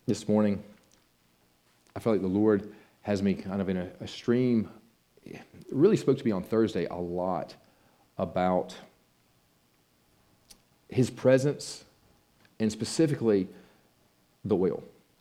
This morning, I feel like the Lord has me kind of in a stream. It really spoke to me on Thursday a lot about His presence and specifically the oil.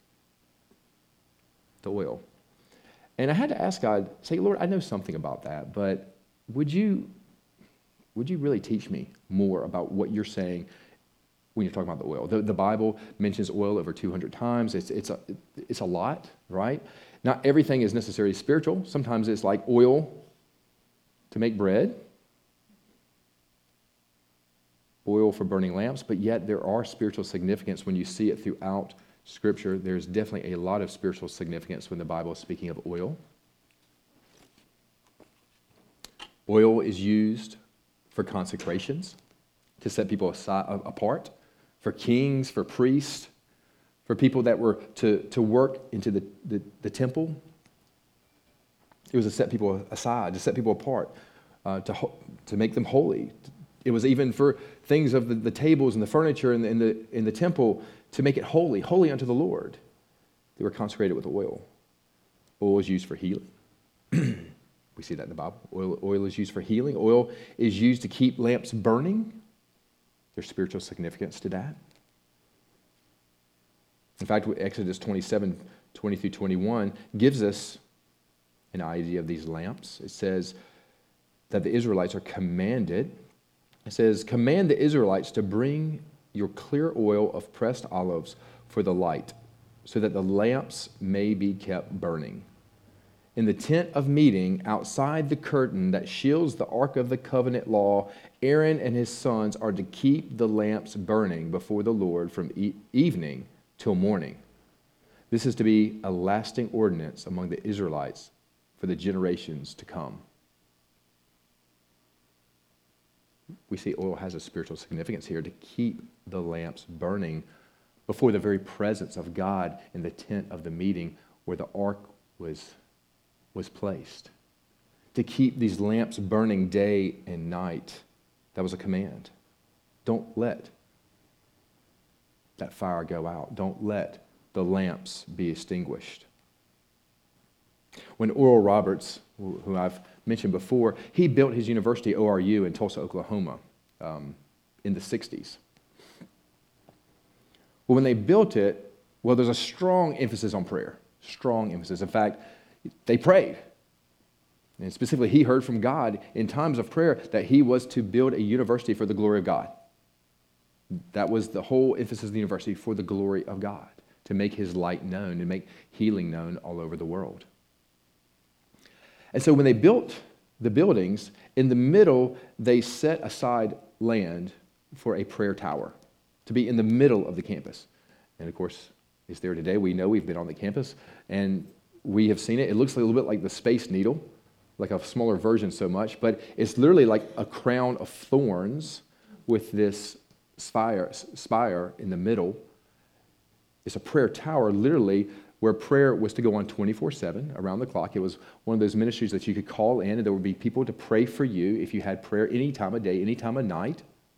The oil. And I had to ask God, say, Lord, I know something about that, but would you really teach me more about what you're saying when you're talking about the oil? The Bible mentions oil over 200 times. It's a lot, right? Not everything is necessarily spiritual. Sometimes it's like oil to make bread, oil for burning lamps, but yet there are spiritual significance when you see it throughout Scripture. There's definitely a lot of spiritual significance when the Bible is speaking of oil. Oil is used for consecrations, to set people apart, for kings, for priests, for people that were to work into the temple. It was to set people aside, to set people apart, to make them holy. It was even for things of the tables and the furniture in the temple to make it holy unto the Lord. They were consecrated with oil. Oil is used for healing. We see that in the Bible. Oil is used for healing. Oil is used to keep lamps burning. There's spiritual significance to that. In fact, Exodus 27, 20 through 21 gives us an idea of these lamps. It says that the Israelites are commanded. It says, command the Israelites to bring your clear oil of pressed olives for the light, so that the lamps may be kept burning. In the tent of meeting, outside the curtain that shields the ark of the covenant law, Aaron and his sons are to keep the lamps burning before the Lord from evening till morning. This is to be a lasting ordinance among the Israelites for the generations to come. We see oil has a spiritual significance here to keep the lamps burning before the very presence of God in the tent of the meeting where the ark was placed. To keep these lamps burning day and night. That was a command. Don't let that fire go out. Don't let the lamps be extinguished. When Oral Roberts, who I've mentioned before, he built his university, ORU, in Tulsa, Oklahoma, in the 60s. Well, when they built it, there's a strong emphasis on prayer. Strong emphasis. In fact, they prayed. And specifically, he heard from God in times of prayer that he was to build a university for the glory of God. That was the whole emphasis of the university, for the glory of God, to make his light known, to make healing known all over the world. And so when they built the buildings, in the middle, they set aside land for a prayer tower to be in the middle of the campus. And of course, it's there today. We know we've been on the campus, and we have seen it. It looks a little bit like the Space Needle, like a smaller version so much, but it's literally like a crown of thorns with this spire in the middle. It's a prayer tower, literally, where prayer was to go on 24/7, around the clock. It was one of those ministries that you could call in, and there would be people to pray for you if you had prayer any time of day, any time of night.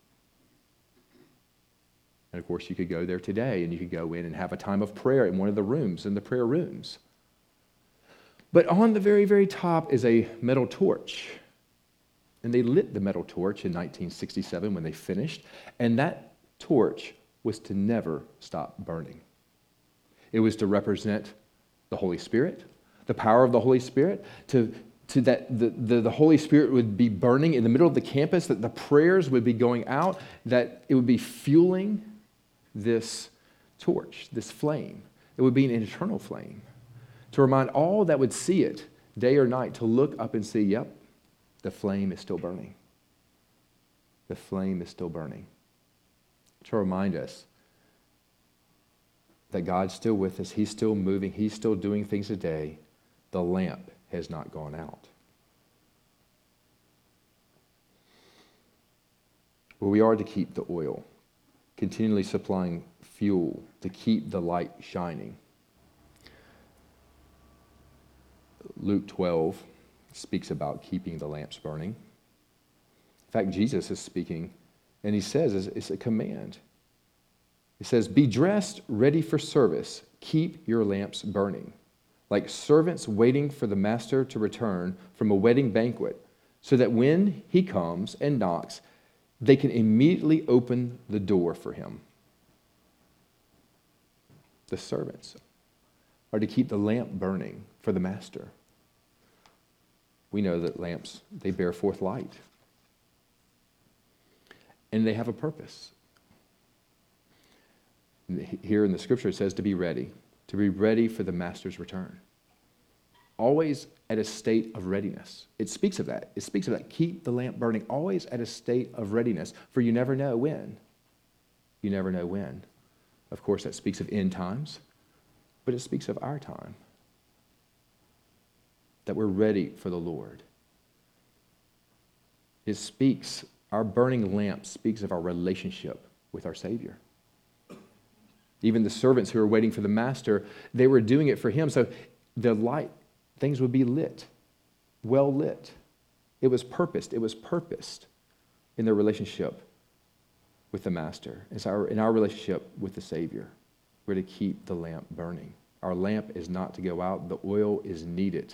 And of course, you could go there today, and you could go in and have a time of prayer in one of the rooms, in the prayer rooms. But on the very, very top is a metal torch. And they lit the metal torch in 1967 when they finished. And that torch was to never stop burning. It was to represent the Holy Spirit, the power of the Holy Spirit, to that the Holy Spirit would be burning in the middle of the campus, that the prayers would be going out, that it would be fueling this torch, this flame. It would be an eternal flame. To remind all that would see it day or night to look up and see, yep, the flame is still burning. The flame is still burning. To remind us that God's still with us. He's still moving. He's still doing things today. The lamp has not gone out. Well, we are to keep the oil, continually supplying fuel to keep the light shining. Luke 12 speaks about keeping the lamps burning. In fact, Jesus is speaking, and he says it's a command. It says, be dressed, ready for service. keep your lamps burning, like servants waiting for the master to return from a wedding banquet, so that when he comes and knocks, they can immediately open the door for him. The servants are to keep the lamp burning for the master. We know that lamps, they bear forth light. And they have a purpose. Here in the scripture it says to be ready for the master's return. Always at a state of readiness. It speaks of that. It speaks of that. Keep the lamp burning, always at a state of readiness, for you never know when. You never know when. Of course, that speaks of end times, but it speaks of our time. That we're ready for the Lord. It speaks, our burning lamp speaks of our relationship with our Savior. Even the servants who were waiting for the master, they were doing it for him. So the light, things would be lit, well lit. It was purposed in their relationship with the master. It's in our relationship with the Savior. We're to keep the lamp burning. Our lamp is not to go out. The oil is needed.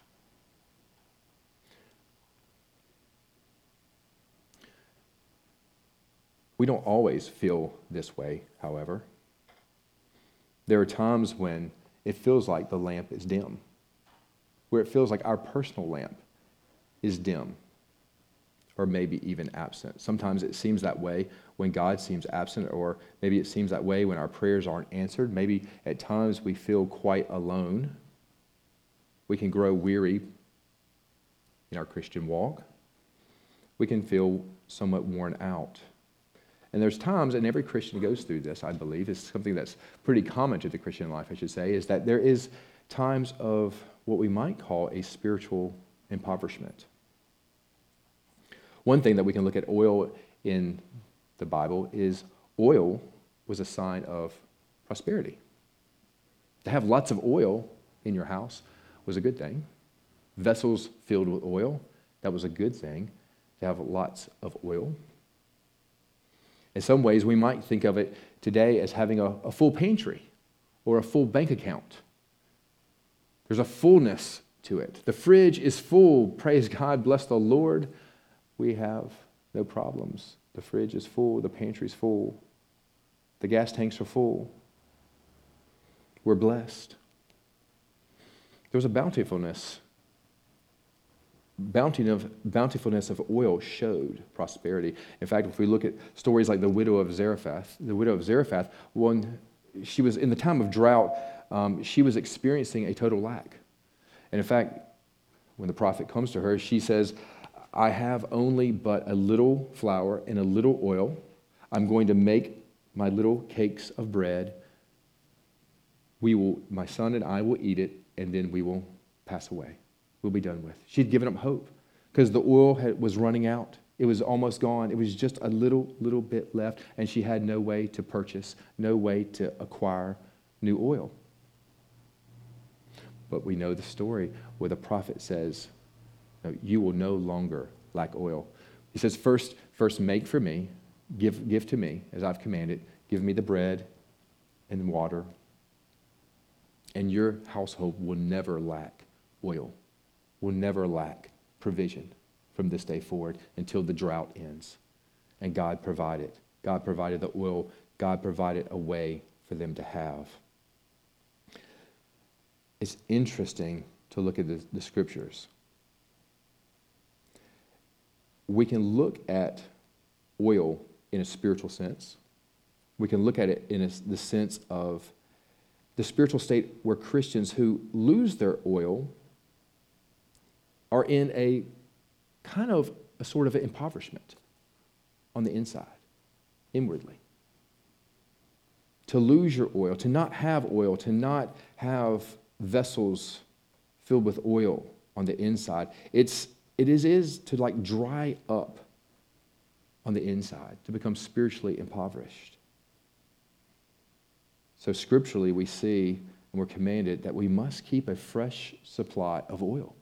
We don't always feel this way, however. There are times when it feels like the lamp is dim, where it feels like our personal lamp is dim, or maybe even absent. Sometimes it seems that way when God seems absent, or maybe it seems that way when our prayers aren't answered. Maybe at times we feel quite alone. We can grow weary in our Christian walk. We can feel somewhat worn out. And there's times, and every Christian goes through this, I believe, it's something that's pretty common to the Christian life, I should say, is that there is times of what we might call a spiritual impoverishment. One thing that we can look at oil in the Bible is oil was a sign of prosperity. To have lots of oil in your house was a good thing. Vessels filled with oil, that was a good thing, to have lots of oil. In some ways, we might think of it today as having a full pantry or a full bank account. There's a fullness to it. The fridge is full. Praise God, bless the Lord. We have no problems. The fridge is full. The pantry's full. The gas tanks are full. We're blessed. There's a bountifulness of oil showed prosperity. In fact, if we look at stories like the widow of Zarephath, when she was in the time of drought, she was experiencing a total lack. And in fact, when the prophet comes to her, she says, I have only but a little flour and a little oil. I'm going to make my little cakes of bread. My son and I will eat it, and then we will pass away. We'll be done with. She'd given up hope because the oil was running out. It was almost gone. It was just a little bit left, and she had no way to purchase, no way to acquire new oil. But we know the story where the prophet says, no, you will no longer lack oil. He says, first make for me, give to me as I've commanded, give me the bread and water, and your household will never lack oil. Will never lack provision from this day forward until the drought ends. And God provided. God provided the oil. God provided a way for them to have. It's interesting to look at the scriptures. We can look at oil in a spiritual sense. We can look at it in the sense of the spiritual state where Christians who lose their oil are in a kind of a sort of impoverishment on the inside, inwardly. To lose your oil, to not have oil, to not have vessels filled with oil on the inside, it is to like dry up on the inside, to become spiritually impoverished. So scripturally we see and we're commanded that we must keep a fresh supply of oil.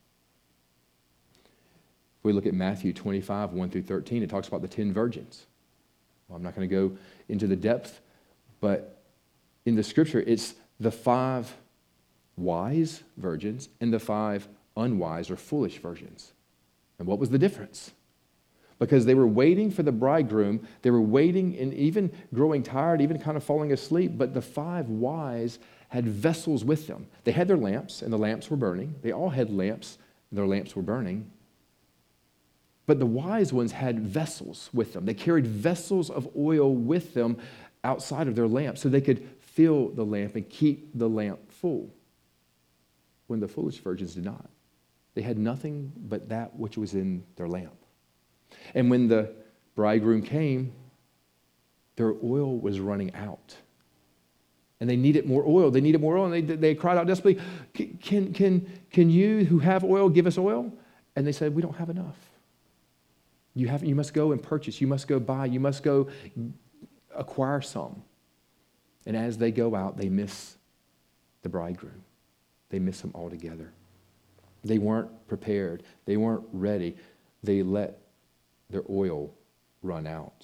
If we look at Matthew 25, 1 through 13, it talks about the 10 virgins. Well, I'm not going to go into the depth, but in the scripture, it's the 5 wise virgins and the 5 unwise or foolish virgins. And what was the difference? Because they were waiting for the bridegroom, they were waiting and even growing tired, even kind of falling asleep, but the 5 wise had vessels with them. They had their lamps, and the lamps were burning. They all had lamps, and their lamps were burning. But the wise ones had vessels with them. They carried vessels of oil with them outside of their lamp so they could fill the lamp and keep the lamp full, when the foolish virgins did not. They had nothing but that which was in their lamp. And when the bridegroom came, their oil was running out. And they needed more oil. They needed more oil. And they cried out desperately, can you who have oil give us oil? And they said, we don't have enough. You must go and purchase. You must go buy. You must go acquire some. And as they go out, they miss the bridegroom. They miss him altogether. They weren't prepared. They weren't ready. They let their oil run out.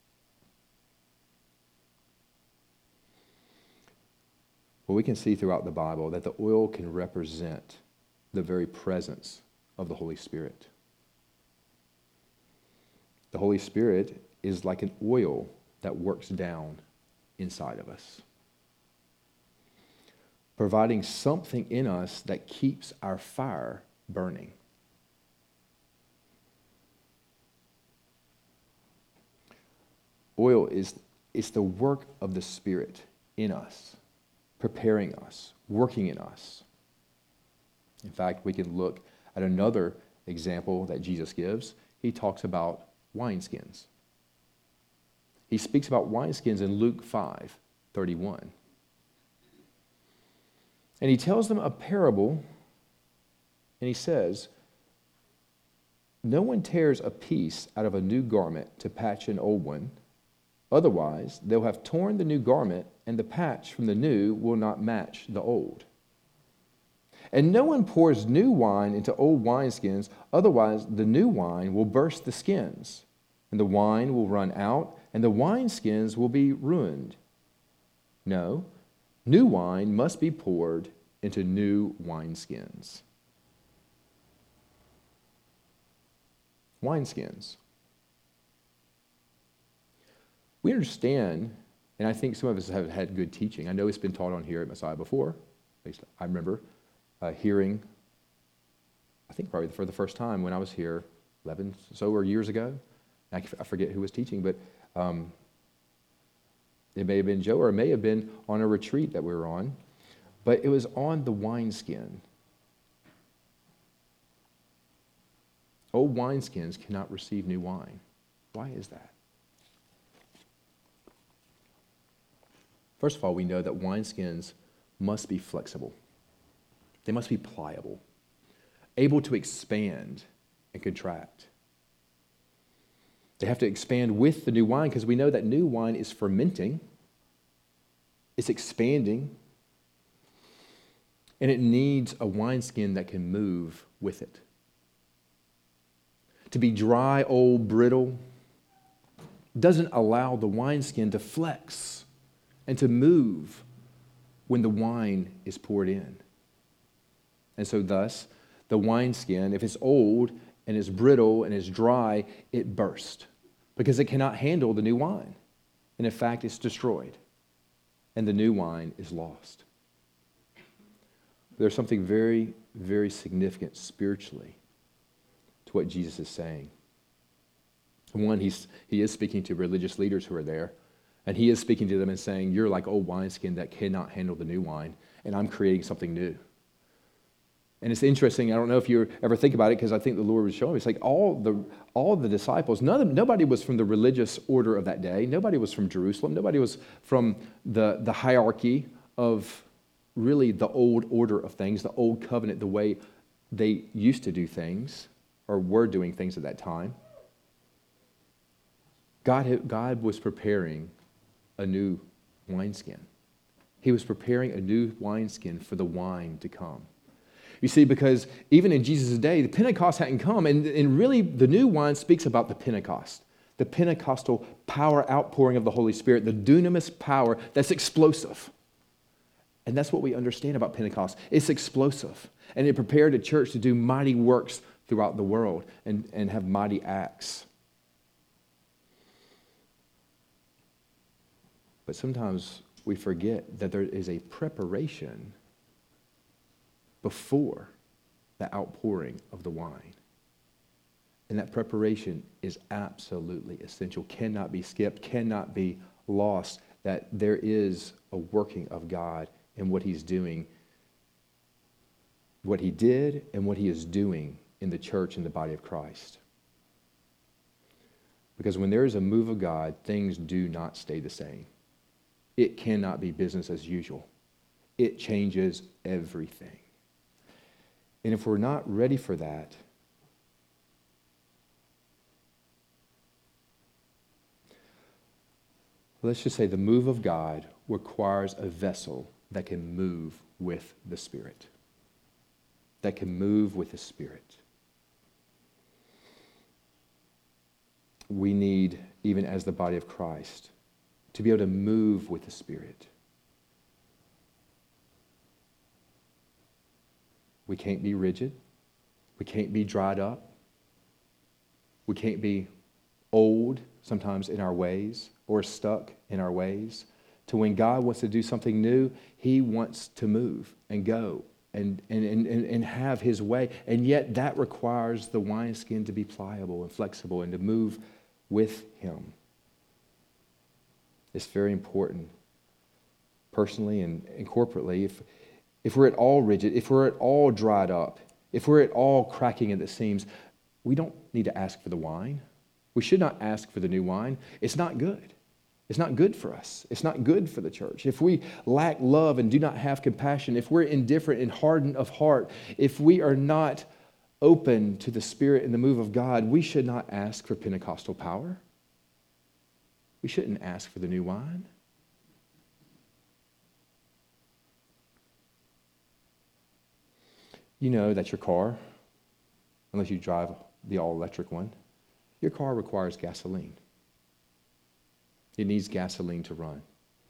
Well, we can see throughout the Bible that the oil can represent the very presence of the Holy Spirit. The Holy Spirit is like an oil that works down inside of us, providing something in us that keeps our fire burning. Oil it's the work of the Spirit in us, preparing us, working in us. In fact, we can look at another example that Jesus gives. He talks about wineskins. He speaks about wineskins in Luke 5:31. And he tells them a parable, and he says, no one tears a piece out of a new garment to patch an old one. Otherwise, they'll have torn the new garment, and the patch from the new will not match the old. And no one pours new wine into old wineskins, otherwise the new wine will burst the skins, and the wine will run out, and the wineskins will be ruined. No, new wine must be poured into new wineskins. Wineskins. We understand, and I think some of us have had good teaching. I know it's been taught on here at Messiah before. At least I remember hearing, I think probably for the first time when I was here 11 or years ago. I forget who was teaching, but it may have been Joe, or it may have been on a retreat that we were on. But it was on the wineskin. Old wineskins cannot receive new wine. Why is that? First of all, we know that wineskins must be flexible. They must be pliable, able to expand and contract. They have to expand with the new wine because we know that new wine is fermenting, it's expanding, and it needs a wineskin that can move with it. To be dry, old, brittle doesn't allow the wineskin to flex and to move when the wine is poured in. And so thus, the wineskin, if it's old and is brittle and is dry, it bursts because it cannot handle the new wine. And in fact, it's destroyed. And the new wine is lost. There's something very, very significant spiritually to what Jesus is saying. One, he is speaking to religious leaders who are there, and he is speaking to them and saying, you're like old wineskin that cannot handle the new wine, and I'm creating something new. And it's interesting, I don't know if you ever think about it, because I think the Lord was showing me, it's like all the disciples, nobody was from the religious order of that day, nobody was from Jerusalem, nobody was from the hierarchy of really the old order of things, the old covenant, the way they used to do things, or were doing things at that time. God was preparing a new wineskin. He was preparing a new wineskin for the wine to come. You see, because even in Jesus' day, the Pentecost hadn't come, and really the new wine speaks about the Pentecost, the Pentecostal power outpouring of the Holy Spirit, the dunamis power that's explosive. And that's what we understand about Pentecost. It's explosive. And it prepared the church to do mighty works throughout the world and have mighty acts. But sometimes we forget that there is a preparation before the outpouring of the wine. And that preparation is absolutely essential, cannot be skipped, cannot be lost, that there is a working of God in what he's doing, what he did and what he is doing in the church and the body of Christ. Because when there is a move of God, things do not stay the same. It cannot be business as usual. It changes everything. And if we're not ready for that, let's just say the move of God requires a vessel that can move with the Spirit. That can move with the Spirit. We need, even as the body of Christ, to be able to move with the Spirit. We can't be rigid. We can't be dried up. We can't be old sometimes in our ways or stuck in our ways. To when God wants to do something new, he wants to move and go and have his way. And yet that requires the wineskin to be pliable and flexible and to move with him. It's very important, personally and corporately. If we're at all rigid, if we're at all dried up, if we're at all cracking at the seams, we don't need to ask for the wine. We should not ask for the new wine. It's not good. It's not good for us. It's not good for the church. If we lack love and do not have compassion, if we're indifferent and hardened of heart, if we are not open to the Spirit and the move of God, we should not ask for Pentecostal power. We shouldn't ask for the new wine. You know that your car, unless you drive the all-electric one, your car requires gasoline. It needs gasoline to run.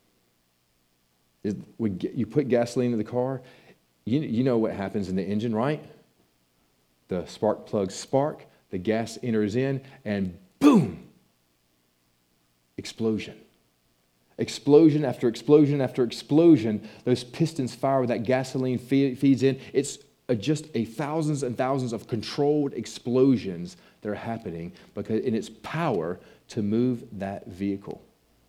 You put gasoline in the car, you know what happens in the engine, right? The spark plugs spark, the gas enters in, and boom! Explosion. Explosion after explosion after explosion. Those pistons fire, that gasoline feeds in. It's just thousands and thousands of controlled explosions that are happening because in its power to move that vehicle.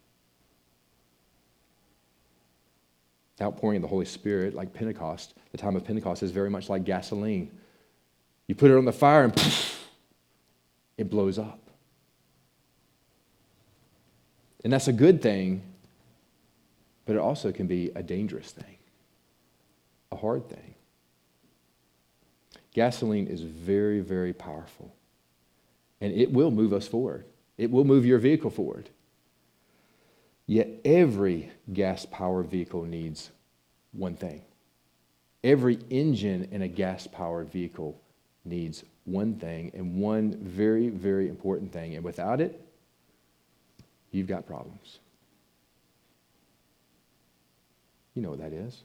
The outpouring of the Holy Spirit, like Pentecost, the time of Pentecost is very much like gasoline. You put it on the fire and poof, it blows up. And that's a good thing, but it also can be a dangerous thing, a hard thing. Gasoline is very, very powerful, and it will move us forward. It will move your vehicle forward. Yet every gas-powered vehicle needs one thing. Every engine in a gas-powered vehicle needs one thing, and one very, very important thing. And without it, you've got problems. You know what that is.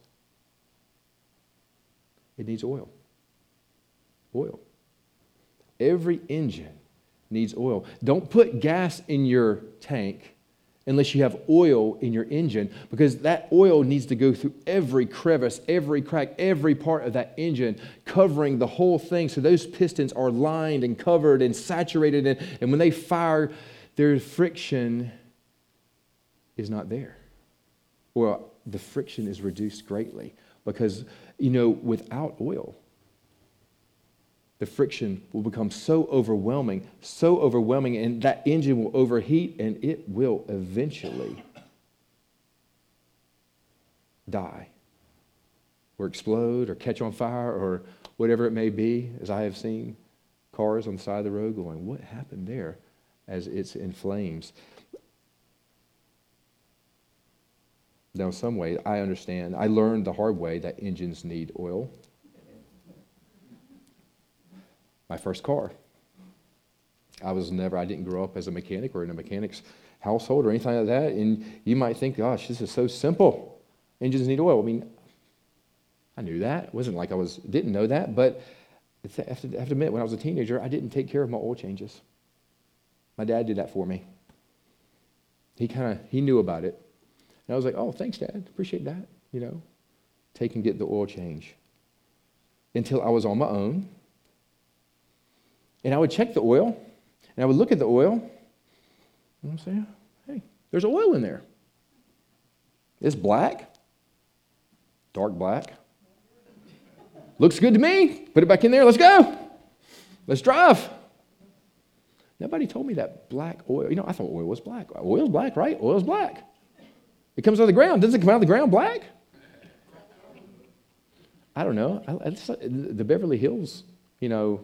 It needs oil. Oil. Every engine needs oil. Don't put gas in your tank unless you have oil in your engine, because that oil needs to go through every crevice, every crack, every part of that engine, covering the whole thing so those pistons are lined and covered and saturated, and when they fire, their friction is not there. Well, the friction is reduced greatly because, without oil, the friction will become so overwhelming, and that engine will overheat, and it will eventually die or explode or catch on fire or whatever it may be, as I have seen cars on the side of the road going, what happened there, as it's in flames. Now, in some way, I understand. I learned the hard way that engines need oil. My first car. I didn't grow up as a mechanic or in a mechanic's household or anything like that. And you might think, gosh, this is so simple. Engines need oil. I mean, I knew that. It wasn't like didn't know that, but I have to admit, when I was a teenager, I didn't take care of my oil changes. My dad did that for me. He knew about it. And I was like, oh, thanks, Dad. Appreciate that. Take and get the oil change. Until I was on my own. And I would check the oil, and I would look at the oil, and I'm saying, hey, there's oil in there. It's black, dark black. Looks good to me. Put it back in there. Let's go. Let's drive. Nobody told me that black oil. I thought oil was black. Oil's black, right? Oil's black. It comes out of the ground. Doesn't it come out of the ground black? I don't know. The Beverly Hills, the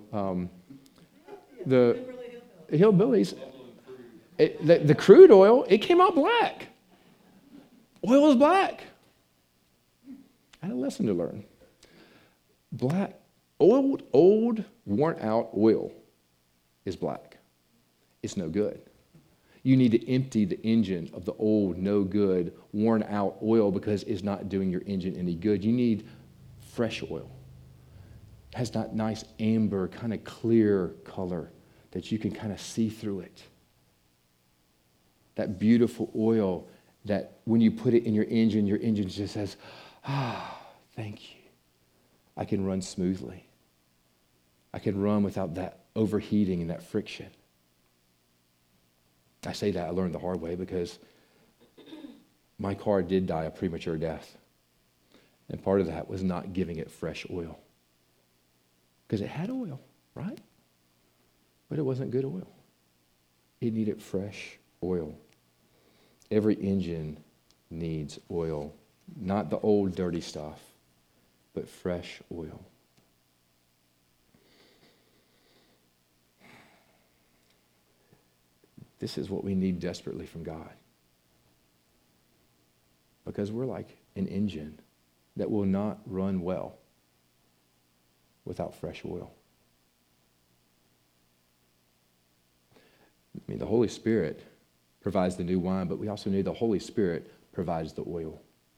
hillbillies, the crude oil, it came out black. Oil is black. I had a lesson to learn. Black, old, worn out oil is black. It's no good. You need to empty the engine of the old, no good, worn out oil because it's not doing your engine any good. You need fresh oil. It has that nice amber, kind of clear color that you can kind of see through it. That beautiful oil that when you put it in your engine just says, thank you. I can run smoothly. I can run without that overheating and that friction. I say that I learned the hard way because my car did die a premature death. And part of that was not giving it fresh oil. Because it had oil, right? But it wasn't good oil. It needed fresh oil. Every engine needs oil. Not the old dirty stuff, but fresh oil. This is what we need desperately from God. Because we're like an engine that will not run well without fresh oil. The Holy Spirit provides the new wine, but we also need the Holy Spirit provides the oil.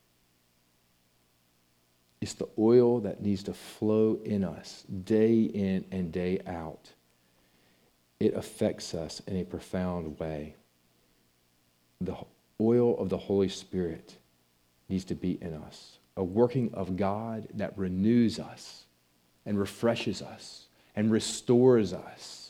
It's the oil that needs to flow in us day in and day out. It affects us in a profound way. The oil of the Holy Spirit needs to be in us. A working of God that renews us and refreshes us and restores us.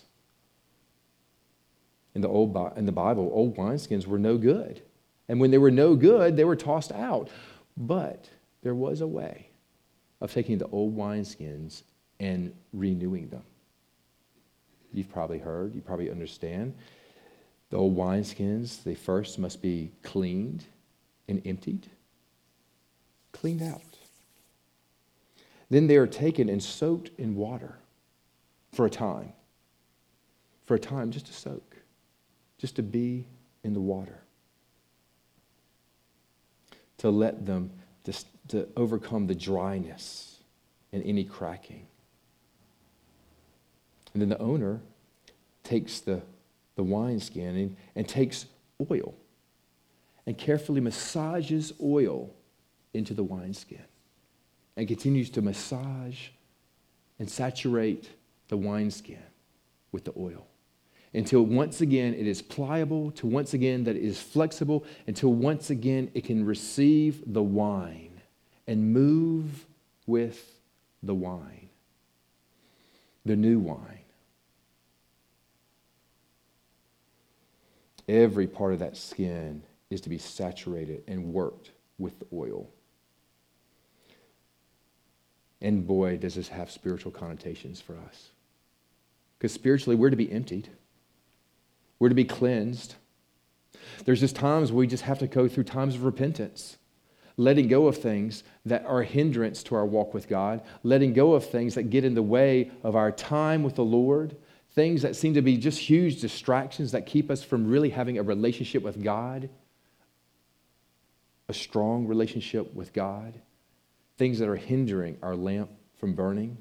In the Bible, old wineskins were no good. And when they were no good, they were tossed out. But there was a way of taking the old wineskins and renewing them. You've probably heard, you probably understand. The old wineskins, they first must be cleaned and emptied. Cleaned out. Then they are taken and soaked in water for a time. For a time, just to soak. Just to be in the water. To let them, to overcome the dryness and any cracking. And then the owner takes the wineskin and takes oil and carefully massages oil into the wineskin and continues to massage and saturate the wineskin with the oil until once again it is pliable, to once again that it is flexible, until once again it can receive the wine and move with the wine, the new wine. Every part of that skin is to be saturated and worked with the oil. And boy, does this have spiritual connotations for us. Because spiritually, we're to be emptied. We're to be cleansed. There's just times where we just have to go through times of repentance. Letting go of things that are a hindrance to our walk with God. Letting go of things that get in the way of our time with the Lord. Things that seem to be just huge distractions that keep us from really having a relationship with God. A strong relationship with God. Things that are hindering our lamp from burning.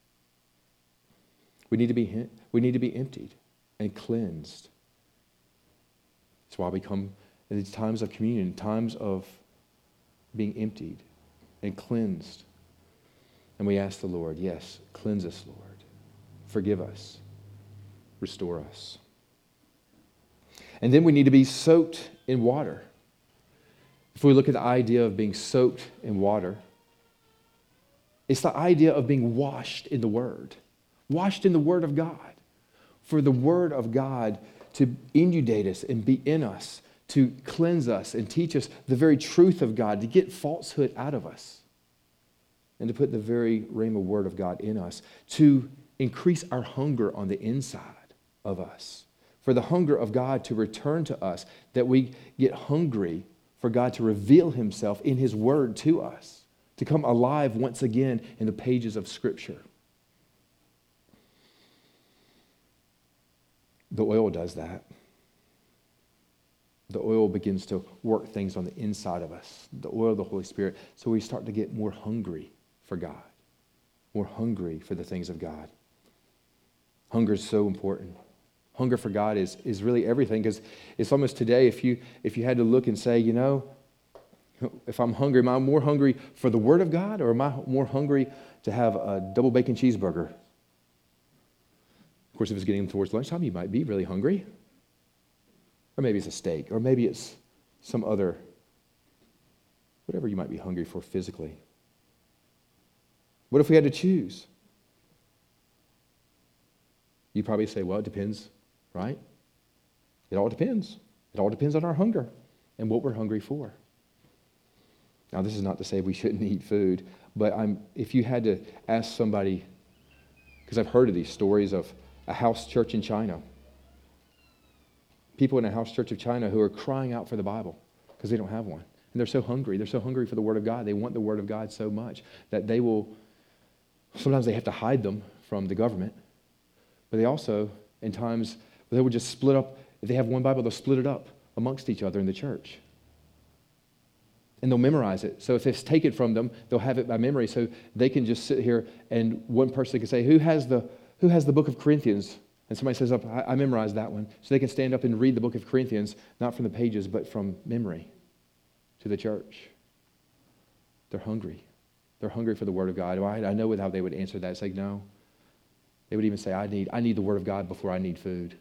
We need to be emptied and cleansed. That's why we come in these times of communion, times of being emptied and cleansed. And we ask the Lord, yes, cleanse us, Lord. Forgive us. Restore us. And then we need to be soaked in water. If we look at the idea of being soaked in water, it's the idea of being washed in the Word. Washed in the Word of God. For the Word of God to inundate us and be in us, to cleanse us and teach us the very truth of God, to get falsehood out of us, and to put the very rhema word of God in us, to increase our hunger on the inside of us. For the hunger of God to return to us, that we get hungry for God to reveal himself in his word to us, to come alive once again in the pages of Scripture. The oil does that. The oil begins to work things on the inside of us, the oil of the Holy Spirit, so we start to get more hungry for God, more hungry for the things of God. Hunger is so important. Hunger for God is really everything, because it's almost today, if you had to look and say, you know, if I'm hungry, am I more hungry for the Word of God, or am I more hungry to have a double bacon cheeseburger? Of course, if it's getting towards lunchtime, you might be really hungry. Or maybe it's a steak, or maybe it's some other, whatever you might be hungry for physically. What if we had to choose? You probably say, well, it depends, right? It all depends. It all depends on our hunger and what we're hungry for. Now, this is not to say we shouldn't eat food, but if you had to ask somebody, because I've heard of these stories of a house church in China, people in a house church of China who are crying out for the Bible because they don't have one. And they're so hungry. They're so hungry for the Word of God. They want the Word of God so much that they will, sometimes they have to hide them from the government. But they also, in times, they will just split up. If they have one Bible, they'll split it up amongst each other in the church. And they'll memorize it. So if it's taken from them, they'll have it by memory. So they can just sit here and one person can say, who has the book of Corinthians? And somebody says, I memorized that one. So they can stand up and read the book of Corinthians, not from the pages, but from memory to the church. They're hungry. They're hungry for the Word of God. I know how they would answer that. It's like, no. They would even say, I need the Word of God before I need food.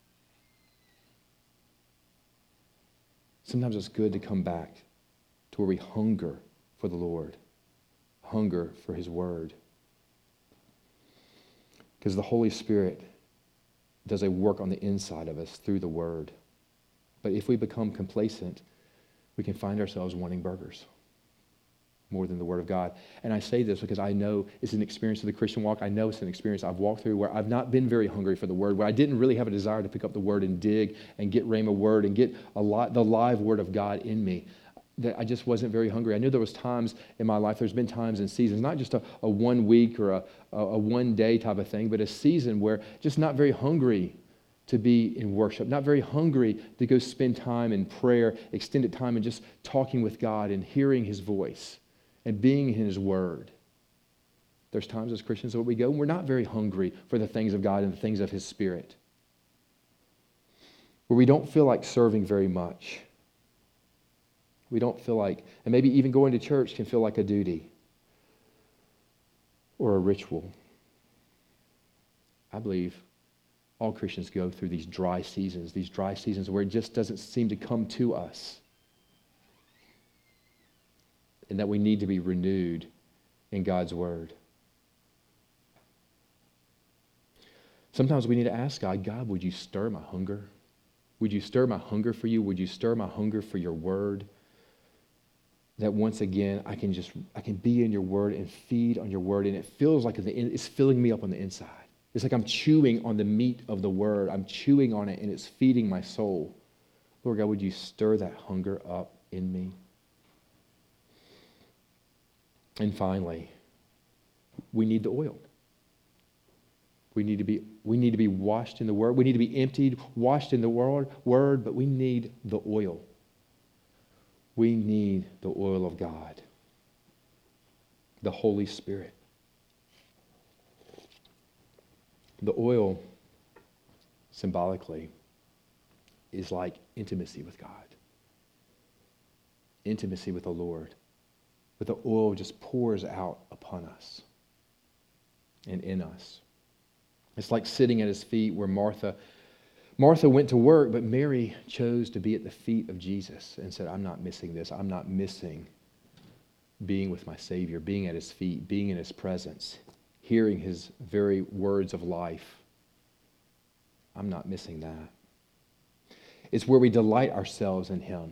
Sometimes it's good to come back to where we hunger for the Lord, hunger for His Word. Because the Holy Spirit does a work on the inside of us through the Word. But if we become complacent, we can find ourselves wanting burgers more than the Word of God. And I say this because I know it's an experience of the Christian walk. I know it's an experience I've walked through where I've not been very hungry for the Word, where I didn't really have a desire to pick up the Word and dig and get Rhema Word and get the live Word of God in me. That I just wasn't very hungry. I knew there was times in my life, there's been times and seasons, not just a 1 week or a 1 day type of thing, but a season where just not very hungry to be in worship, not very hungry to go spend time in prayer, extended time and just talking with God and hearing His voice and being in His Word. There's times as Christians where we go and we're not very hungry for the things of God and the things of His Spirit, where we don't feel like serving very much. We don't feel like, and maybe even going to church can feel like a duty or a ritual. I believe all Christians go through these dry seasons where it just doesn't seem to come to us. And that we need to be renewed in God's Word. Sometimes we need to ask God, would you stir my hunger? Would you stir my hunger for you? Would you stir my hunger for your Word? That once again, I can be in your Word and feed on your Word, and it feels like it's filling me up on the inside. It's like I'm chewing on the meat of the Word. I'm chewing on it, and it's feeding my soul. Lord God, would you stir that hunger up in me? And finally, we need the oil. We need to be washed in the Word. We need to be emptied, washed in the Word, but we need the oil. We need the oil of God, the Holy Spirit. The oil, symbolically, is like intimacy with God, intimacy with the Lord. But the oil just pours out upon us. and in us. It's like sitting at his feet where Martha went to work, but Mary chose to be at the feet of Jesus and said, I'm not missing this. I'm not missing being with my Savior, being at his feet, being in his presence, hearing his very words of life. I'm not missing that. It's where we delight ourselves in him.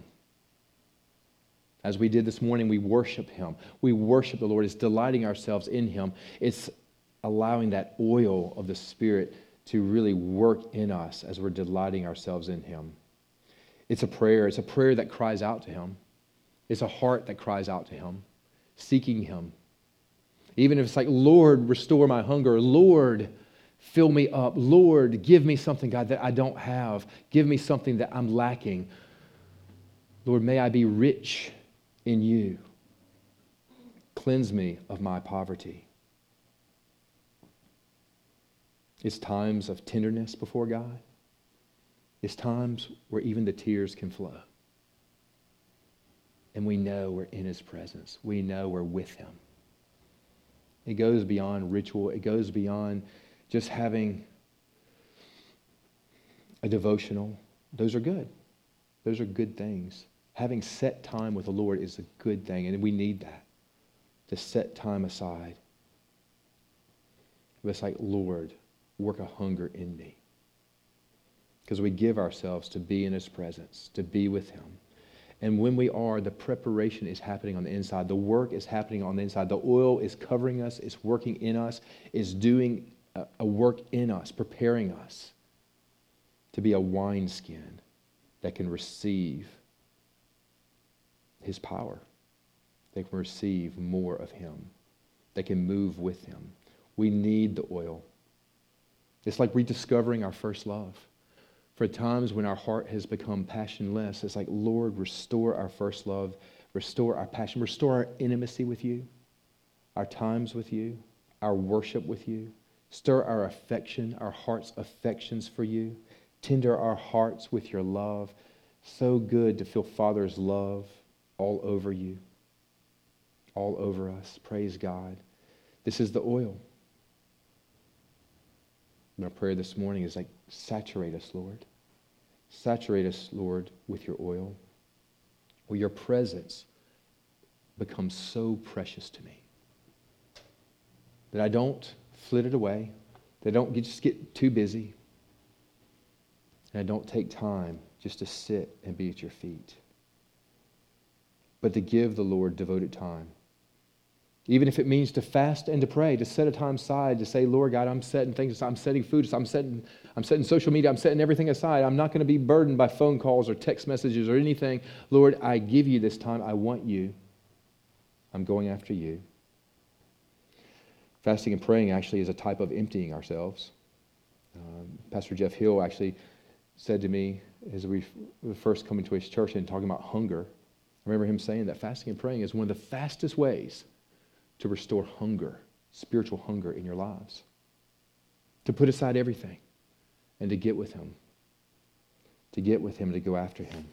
As we did this morning, we worship him. We worship the Lord. It's delighting ourselves in him. It's allowing that oil of the Spirit to really work in us as we're delighting ourselves in him. It's a prayer. It's a prayer that cries out to him. It's a heart that cries out to him, seeking him. Even if it's like, Lord, restore my hunger. Lord, fill me up. Lord, give me something, God, that I don't have. Give me something that I'm lacking. Lord, may I be rich in you. Cleanse me of my poverty. It's times of tenderness before God. It's times where even the tears can flow. And we know we're in his presence. We know we're with him. It goes beyond ritual. It goes beyond just having a devotional. Those are good. Those are good things. Having set time with the Lord is a good thing, and we need that, to set time aside. But it's like, Lord, work a hunger in me. Because we give ourselves to be in his presence, to be with him. And when we are, the preparation is happening on the inside. The work is happening on the inside. The oil is covering us. It's working in us. It's doing a work in us, preparing us to be a wineskin that can receive his power. They can receive more of him. They can move with him. We need the oil. It's like rediscovering our first love. For times when our heart has become passionless, it's like, Lord, restore our first love, restore our passion, restore our intimacy with you, our times with you, our worship with you. Stir our affection, our heart's affections for you. Tender our hearts with your love. So good to feel Father's love all over you, all over us. Praise God. This is the oil. My prayer this morning is like, saturate us, Lord. Saturate us, Lord, with your oil. Will your presence become so precious to me that I don't flit it away, that I don't just get too busy, and I don't take time just to sit and be at your feet, but to give the Lord devoted time. Even if it means to fast and to pray, to set a time aside, to say, Lord God, I'm setting things aside. I'm setting food aside. I'm setting social media. I'm setting everything aside. I'm not going to be burdened by phone calls or text messages or anything. Lord, I give you this time. I want you. I'm going after you. Fasting and praying actually is a type of emptying ourselves. Pastor Jeff Hill actually said to me as we were first coming to his church and talking about hunger, I remember him saying that fasting and praying is one of the fastest ways to restore hunger, spiritual hunger in your lives. To put aside everything and to get with him. To get with him, to go after him.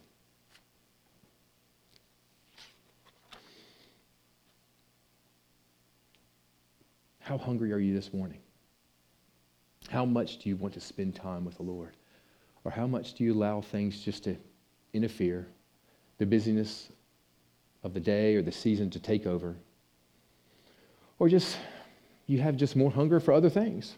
How hungry are you this morning? How much do you want to spend time with the Lord? Or how much do you allow things just to interfere, the busyness of the day or the season to take over? Or just, you have just more hunger for other things.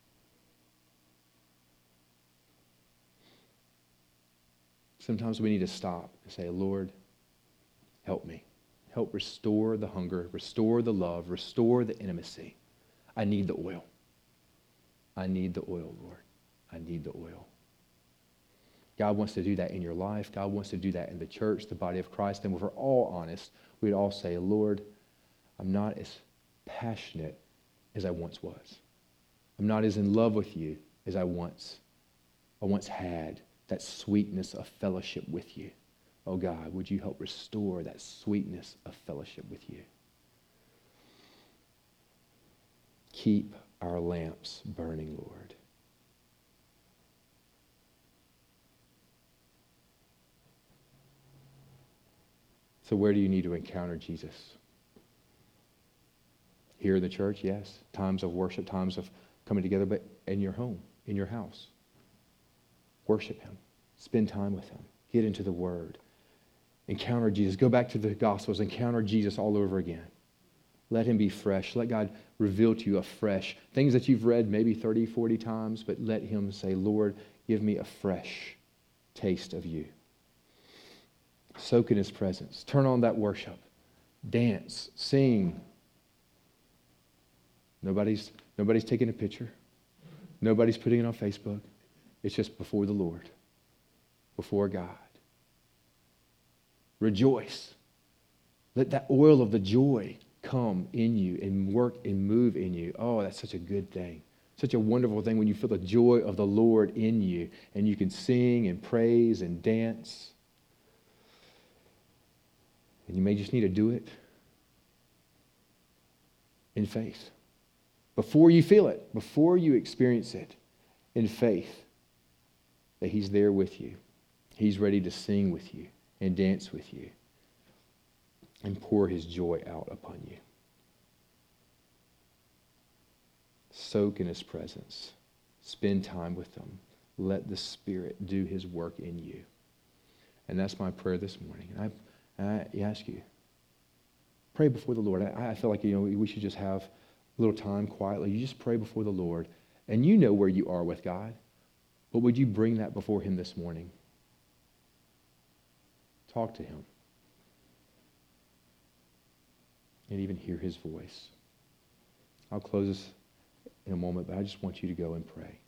Sometimes we need to stop and say, Lord, help me. Help restore the hunger, restore the love, restore the intimacy. I need the oil. I need the oil, Lord. I need the oil. God wants to do that in your life. God wants to do that in the church, the body of Christ. And if we're all honest, we'd all say, Lord, I'm not as passionate as I once was. I'm not as in love with you as I once had, that sweetness of fellowship with you. Oh God, would you help restore that sweetness of fellowship with you? Keep our lamps burning, Lord. So where do you need to encounter Jesus? Here in the church, yes. Times of worship, times of coming together, but in your home, in your house. Worship him. Spend time with him. Get into the Word. Encounter Jesus. Go back to the Gospels. Encounter Jesus all over again. Let him be fresh. Let God reveal to you afresh things that you've read maybe 30, 40 times, but let him say, Lord, give me a fresh taste of you. Soak in his presence. Turn on that worship. Dance. Sing. Nobody's taking a picture. Nobody's putting it on Facebook. It's just before the Lord. Before God. Rejoice. Let that oil of the joy come in you and work and move in you. Oh, that's such a good thing. Such a wonderful thing when you feel the joy of the Lord in you and you can sing and praise and dance. And you may just need to do it in faith. Before you feel it, before you experience it, in faith that he's there with you. He's ready to sing with you and dance with you and pour his joy out upon you. Soak in his presence. Spend time with him. Let the Spirit do his work in you. And that's my prayer this morning. And I ask you, pray before the Lord. I feel like we should just have a little time quietly. You just pray before the Lord. And you know where you are with God. But would you bring that before him this morning? Talk to him. And even hear his voice. I'll close this in a moment, but I just want you to go and pray.